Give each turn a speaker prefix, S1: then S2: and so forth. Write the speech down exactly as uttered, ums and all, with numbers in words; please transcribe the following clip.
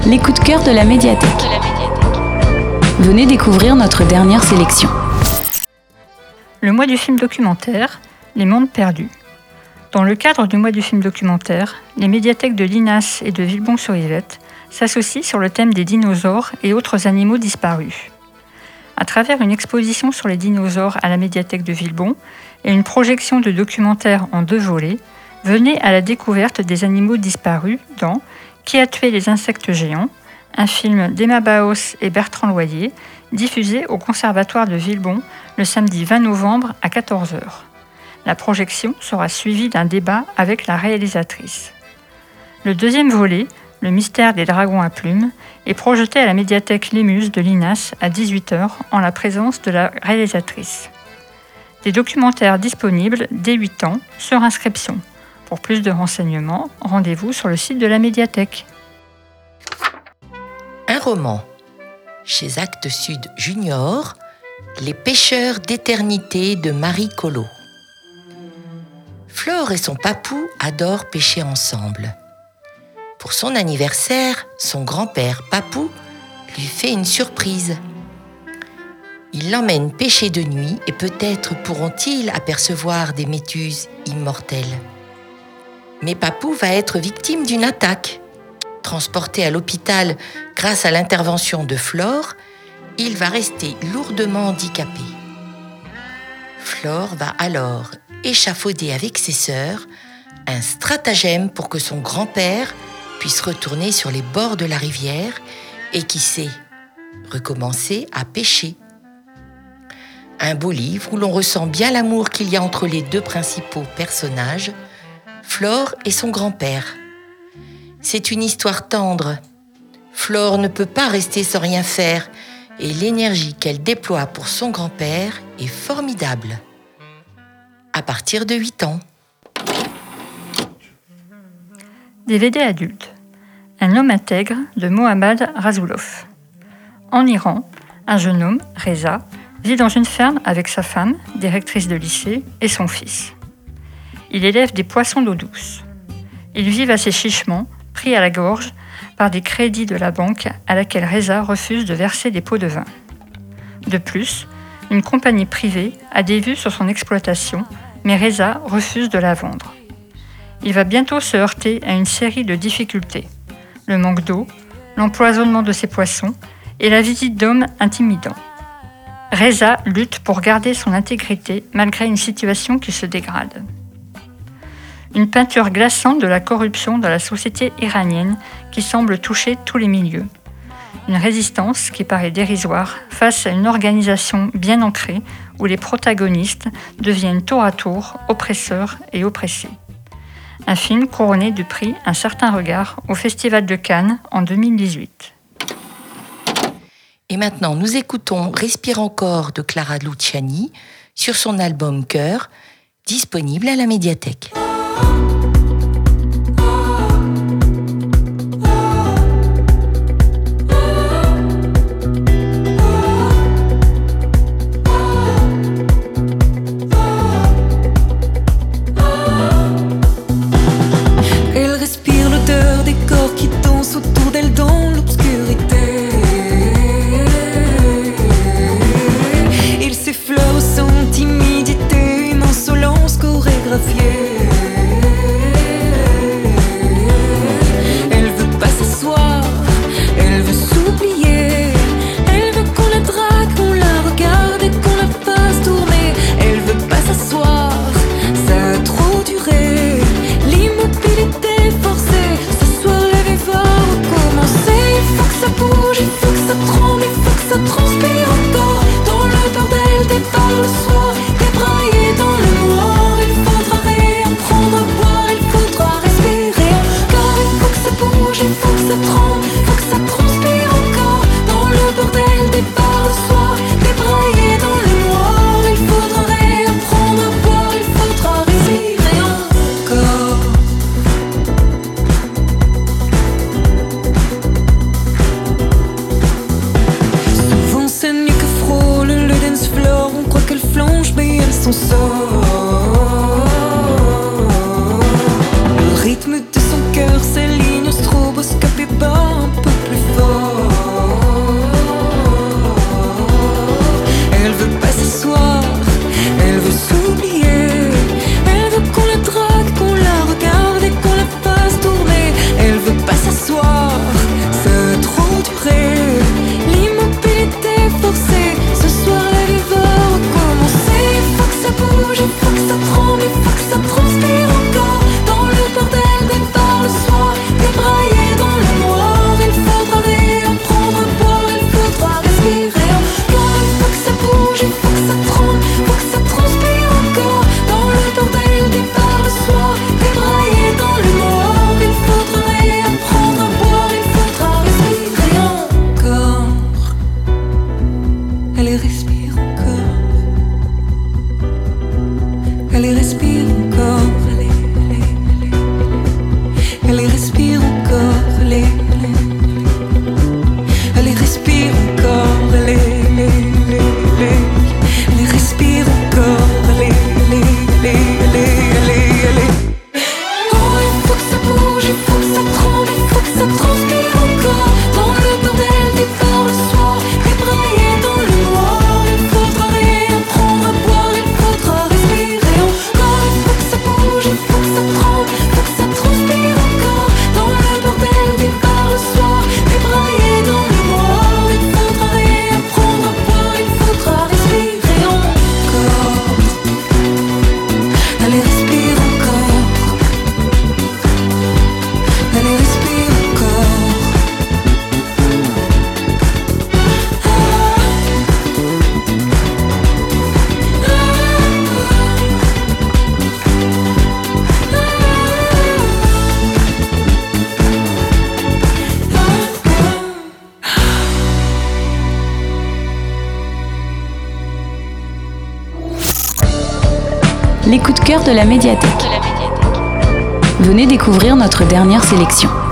S1: les coups de cœur de la médiathèque. Venez découvrir notre dernière sélection.
S2: Le mois du film documentaire, Les mondes perdus. Dans le cadre du mois du film documentaire, les médiathèques de l'I N A S et de Villebon-sur-Yvette s'associent sur le thème des dinosaures et autres animaux disparus. À travers une exposition sur les dinosaures à la médiathèque de Villebon et une projection de documentaires en deux volets, venez à la découverte des animaux disparus dans Qui a tué les insectes géants, un film d'Emma Baos et Bertrand Loyer, diffusé au Conservatoire de Villebon le samedi vingt novembre à quatorze heures. La projection sera suivie d'un débat avec la réalisatrice. Le deuxième volet, Le mystère des dragons à plumes, est projeté à la médiathèque Lémus de l'I N A S à dix-huit heures en la présence de la réalisatrice. Des documentaires disponibles dès huit ans sur inscription. Pour plus de renseignements, rendez-vous sur le site de la médiathèque.
S3: Un roman. Chez Actes Sud Junior, Les pêcheurs d'éternité de Marie Collot. Flore et son papou adorent pêcher ensemble. Pour son anniversaire, son grand-père Papou lui fait une surprise. Il l'emmène pêcher de nuit et peut-être pourront-ils apercevoir des méduses immortelles. Mais Papou va être victime d'une attaque. Transporté à l'hôpital grâce à l'intervention de Flore, il va rester lourdement handicapé. Flore va alors échafauder avec ses sœurs un stratagème pour que son grand-père puisse retourner sur les bords de la rivière et, qui sait, recommencer à pêcher. Un beau livre où l'on ressent bien l'amour qu'il y a entre les deux principaux personnages, Flore et son grand-père. C'est une histoire tendre. Flore ne peut pas rester sans rien faire et l'énergie qu'elle déploie pour son grand-père est formidable. À partir de huit ans.
S2: D V D adulte. Un homme intègre de Mohammad Rasoulov. En Iran, un jeune homme, Reza, vit dans une ferme avec sa femme, directrice de lycée, et son fils. Il élève des poissons d'eau douce. Ils vivent assez chichement, pris à la gorge par des crédits de la banque à laquelle Reza refuse de verser des pots de vin. De plus, une compagnie privée a des vues sur son exploitation, mais Reza refuse de la vendre. Il va bientôt se heurter à une série de difficultés. Le manque d'eau, l'empoisonnement de ses poissons et la visite d'hommes intimidants. Reza lutte pour garder son intégrité malgré une situation qui se dégrade. Une peinture glaçante de la corruption dans la société iranienne qui semble toucher tous les milieux. Une résistance qui paraît dérisoire face à une organisation bien ancrée où les protagonistes deviennent tour à tour oppresseurs et oppressés. Un film couronné du prix Un certain regard au Festival de Cannes en deux mille dix-huit.
S3: Et maintenant, nous écoutons Respire encore de Clara Luciani sur son album Cœur, disponible à la médiathèque.
S4: son sort. Le rythme de son cœur s'aligne au stroboscope et bas.
S1: Les coups de cœur de la médiathèque. Venez découvrir notre dernière sélection.